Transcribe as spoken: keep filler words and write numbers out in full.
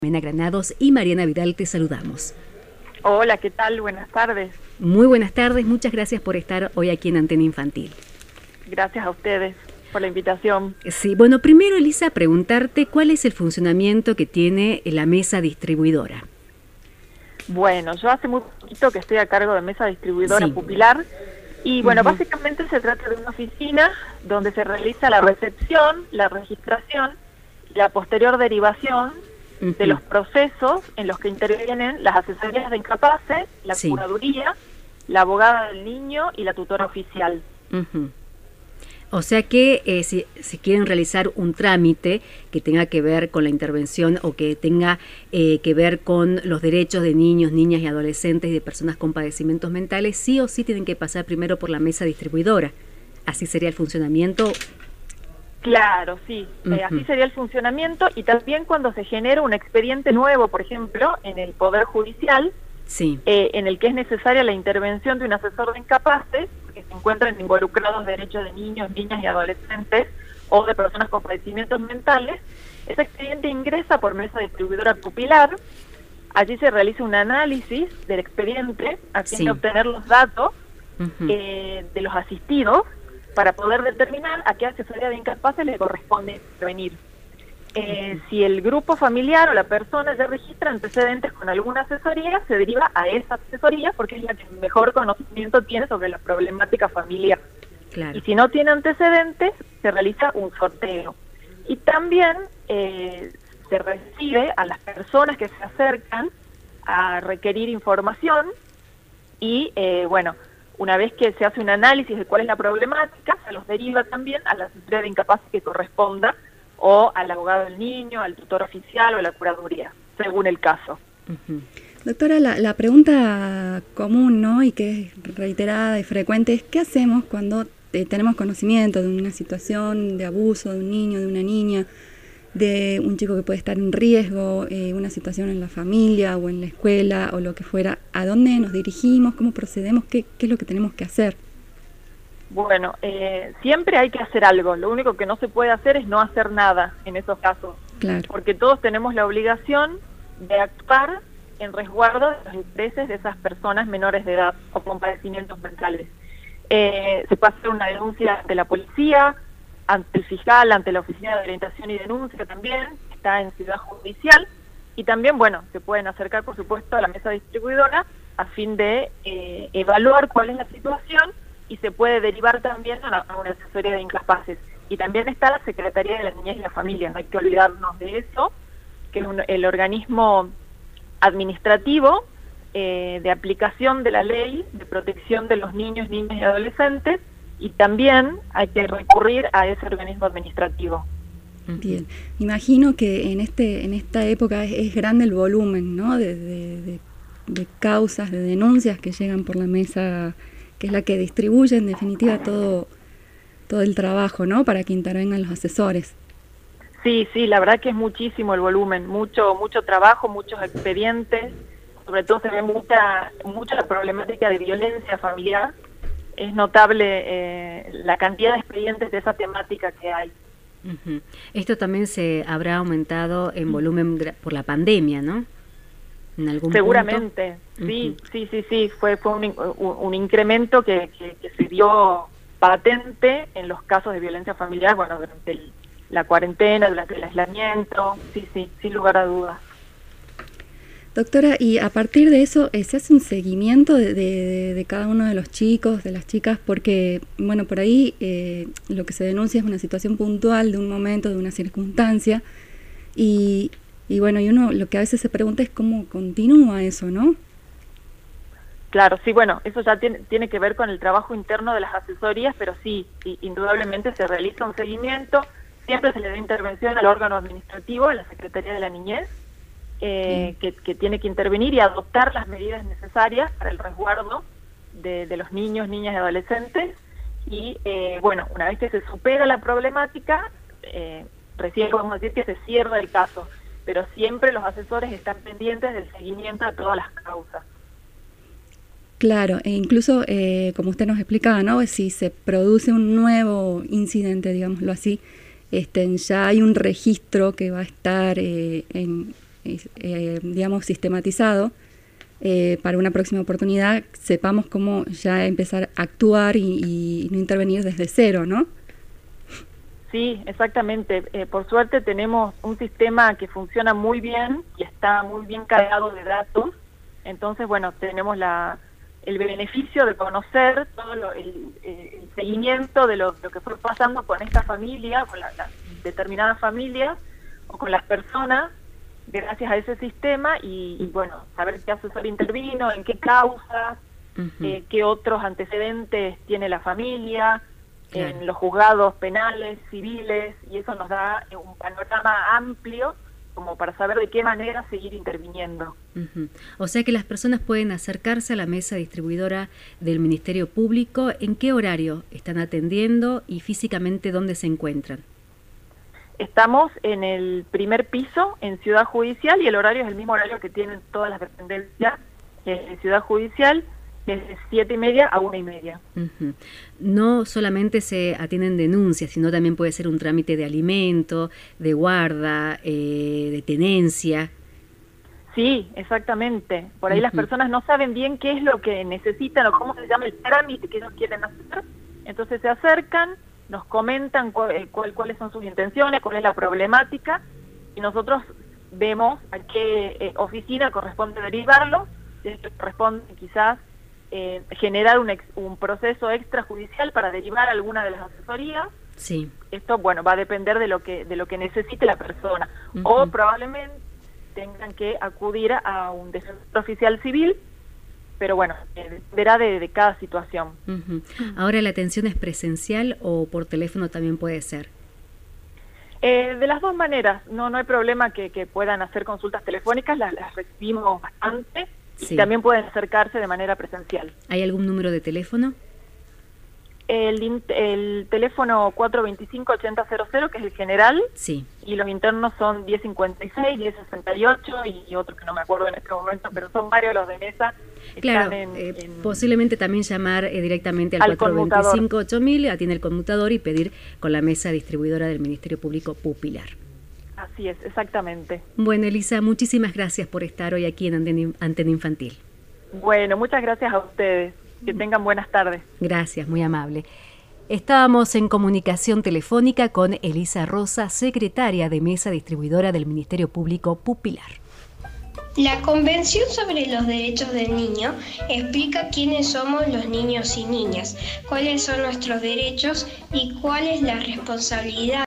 Mena Granados y Mariana Vidal, te saludamos. Hola, ¿qué tal? Buenas tardes. Muy buenas tardes, muchas gracias por estar hoy aquí en Antena Infantil. Gracias a ustedes por la invitación. Sí, bueno, primero, Elisa, preguntarte cuál es el funcionamiento que tiene la mesa distribuidora. Bueno, yo hace muy poquito que estoy a cargo de mesa distribuidora Sí. pupilar y bueno, Uh-huh. básicamente se trata de una oficina donde se realiza la recepción, la registración, la posterior derivación Uh-huh. de los procesos en los que intervienen las asesorías de incapaces, la Sí. curaduría, la abogada del niño y la tutora oficial. Uh-huh. O sea que eh, si, si quieren realizar un trámite que tenga que ver con la intervención o que tenga eh, que ver con los derechos de niños, niñas y adolescentes y de personas con padecimientos mentales, sí o sí tienen que pasar primero por la mesa distribuidora. Así sería el funcionamiento. Claro, sí, Uh-huh. eh, así sería el funcionamiento y también cuando se genera un expediente nuevo, por ejemplo, en el Poder Judicial, Sí. eh, en el que es necesaria la intervención de un asesor de incapaces, que se encuentran involucrados derechos de niños, niñas y adolescentes o de personas con padecimientos mentales, ese expediente ingresa por mesa distribuidora pupilar, allí se realiza un análisis del expediente a fin Sí. de obtener los datos Uh-huh. eh, de los asistidos para poder determinar a qué asesoría de incapaces le corresponde intervenir. Eh, si el grupo familiar o la persona ya registra antecedentes con alguna asesoría, se deriva a esa asesoría porque es la que mejor conocimiento tiene sobre la problemática familiar. Claro. Y si no tiene antecedentes, se realiza un sorteo. Y también eh, se recibe a las personas que se acercan a requerir información y, eh, bueno, una vez que se hace un análisis de cuál es la problemática, se los deriva también a la asesoría de incapaces que corresponda o al abogado del niño, al tutor oficial o a la curaduría, según el caso. Uh-huh. Doctora, la, la pregunta común, ¿no?, y que es reiterada y frecuente es ¿qué hacemos cuando eh, tenemos conocimiento de una situación de abuso de un niño, de una niña, de un chico que puede estar en riesgo, eh, una situación en la familia o en la escuela o lo que fuera? ¿A dónde nos dirigimos? ¿Cómo procedemos? ¿Qué, qué es lo que tenemos que hacer? Bueno, eh, siempre hay que hacer algo. Lo único que no se puede hacer es no hacer nada en esos casos. Claro. Porque todos tenemos la obligación de actuar en resguardo de los intereses de esas personas menores de edad o con padecimientos mentales. Eh, se puede hacer una denuncia ante la policía, ante el fiscal, ante la Oficina de Orientación y Denuncia también, que está en Ciudad Judicial, y también, bueno, se pueden acercar, por supuesto, a la mesa distribuidora a fin de eh, evaluar cuál es la situación y se puede derivar también a, la, a una asesoría de incapaces. Y también está la Secretaría de la Niñez y la Familia, no hay que olvidarnos de eso, que es un, el organismo administrativo eh, de aplicación de la ley de protección de los niños, niñas y adolescentes, y también hay que recurrir a ese organismo administrativo. Bien, me imagino que en este en esta época es, es grande el volumen, ¿no?, de, de, de, de causas, de denuncias que llegan por la mesa, que es la que distribuye en definitiva todo todo el trabajo, ¿no?, para que intervengan los asesores. Sí, sí, la verdad que es muchísimo el volumen, mucho mucho trabajo, muchos expedientes, sobre todo se ve mucha mucha la problemática de violencia familiar. Es notable eh, la cantidad de expedientes de esa temática que hay. Uh-huh. Esto también se habrá aumentado en volumen gra- por la pandemia, ¿no? En algún Seguramente, punto. sí, Uh-huh. sí, sí, sí, fue, fue un, un, un incremento que, que, que se dio patente en los casos de violencia familiar, bueno, durante el, la cuarentena, durante el aislamiento, sí, sí, sin lugar a dudas. Doctora, y a partir de eso, eh, ¿se hace un seguimiento de, de, de cada uno de los chicos, de las chicas? Porque, bueno, por ahí eh, lo que se denuncia es una situación puntual de un momento, de una circunstancia, y, y bueno, y uno lo que a veces se pregunta es cómo continúa eso, ¿no? Claro, sí, bueno, eso ya tiene, tiene que ver con el trabajo interno de las asesorías, pero sí, sí, indudablemente se realiza un seguimiento, siempre se le da intervención al órgano administrativo, a la Secretaría de la Niñez, Eh, que, que tiene que intervenir y adoptar las medidas necesarias para el resguardo de, de los niños, niñas y adolescentes. Y eh, bueno, una vez que se supera la problemática, eh, recién podemos decir que se cierra el caso, pero siempre los asesores están pendientes del seguimiento de todas las causas. Claro, e incluso, eh, como usted nos explicaba, ¿no?, si se produce un nuevo incidente, digámoslo así, este, ya hay un registro que va a estar eh, en eh, digamos, sistematizado, eh, para una próxima oportunidad sepamos cómo ya empezar a actuar y, y no intervenir desde cero, ¿no? Sí, exactamente. Eh, por suerte tenemos un sistema que funciona muy bien y está muy bien cargado de datos. Entonces, bueno, tenemos la, el beneficio de conocer todo lo, el, el seguimiento de lo, lo que fue pasando con esta familia, con la, la determinada familia o con las personas, gracias a ese sistema y, y bueno, saber qué asesor intervino, en qué causas, uh-huh. eh, qué otros antecedentes tiene la familia, claro. en los juzgados penales, civiles, y eso nos da un panorama amplio como para saber de qué manera seguir interviniendo. Uh-huh. O sea que las personas pueden acercarse a la mesa distribuidora del Ministerio Público. ¿En qué horario están atendiendo y físicamente dónde se encuentran? Estamos en el primer piso, en Ciudad Judicial, y el horario es el mismo horario que tienen todas las dependencias en Ciudad Judicial, desde siete y media a una y media. Uh-huh. No solamente se atienden denuncias, sino también puede ser un trámite de alimento, de guarda, eh, de tenencia. Sí, exactamente. Por ahí uh-huh. las personas no saben bien qué es lo que necesitan o cómo se llama el trámite que ellos quieren hacer. Entonces se acercan, nos comentan cuál, cuál, cuáles son sus intenciones, cuál es la problemática, y nosotros vemos a qué eh, oficina corresponde derivarlo, si esto corresponde quizás Eh, generar un, ex, un proceso extrajudicial para derivar alguna de las asesorías. Sí. Esto, bueno, va a depender de lo que de lo que necesite la persona. Uh-huh. O probablemente tengan que acudir a un defensor oficial civil, pero bueno, eh, dependerá de, de cada situación. Uh-huh. Ahora, ¿la atención es presencial o por teléfono también puede ser? Eh, de las dos maneras. No, no hay problema que, que puedan hacer consultas telefónicas, las, las recibimos bastante. Sí. Y también pueden acercarse de manera presencial. ¿Hay algún número de teléfono? El, el teléfono cuatro dos cinco, ocho cero cero cero, que es el general, sí. y los internos son diez cincuenta y seis, diez sesenta y ocho y otro que no me acuerdo en este momento, pero son varios los de mesa. Claro, en, eh, en, posiblemente también llamar eh, directamente al, al cuatro dos cinco, ocho mil, atiende el conmutador y pedir con la mesa distribuidora del Ministerio Público Pupilar. Así es, exactamente. Bueno, Elisa, muchísimas gracias por estar hoy aquí en Antena, Antena Infantil. Bueno, muchas gracias a ustedes. Que tengan buenas tardes. Gracias, muy amable. Estábamos en comunicación telefónica con Elisa Rosa, secretaria de Mesa Distribuidora del Ministerio Público Pupilar. La Convención sobre los Derechos del Niño explica quiénes somos los niños y niñas, cuáles son nuestros derechos y cuál es la responsabilidad